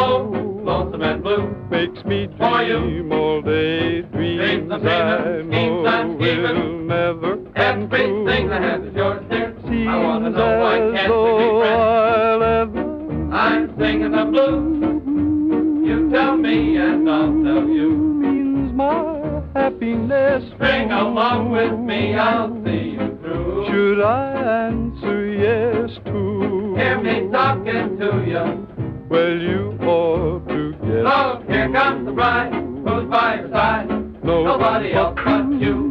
low, lonesome and blue. Makes me For you. dream all day, dreams I know will never come Everything I true. have is yours, dear. Seems I want to know why as can't we though be friends? I'll ever I'm singing the blues. You tell me and I'll tell you. means my happiness. Sing along with me, I'll see you through. Should I answer yes to? Hear me talking to you. Well, you ought to get Look, here comes the bride, who's by your side. No Nobody else but you.